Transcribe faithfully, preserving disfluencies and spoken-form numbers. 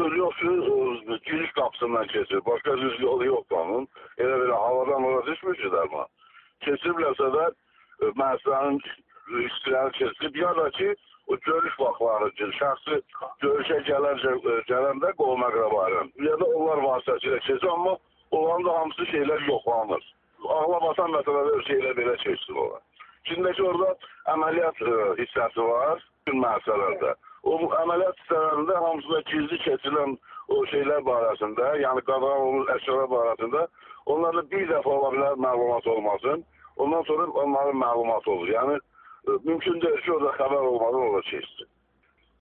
söz yok ki giriş kapısından keçir. Başka düz yolu yok onun. Elə belə havadan ora düşmür ki dərman. Keçirlərsə də müəssisənin işçiləri keçirib ya da ki o görüş vaxtları ki, şəxsi görüşə gələrcə, gələndə qolma qrabarın. Ya da onlar vasitəsilə keçir, amma onların da hamısı şeylər yoxlanır. Ağla basan məsələlər şeylər belə keçsin olar. İçindəki orada əməliyyat hissəsi var, bütün müəssisələrdə. O əməliyyat hissələrində hamısında gizli keçirilən o şeylər barəsində, yəni qadağan olunmuş əşyalar barəsində onlarda bir dəfə ola bilər məlumat olmasın, ondan sonra onların məlumatı olur. Yəni mümkün deyil ki, orada xəbər olmadan orada keçsin.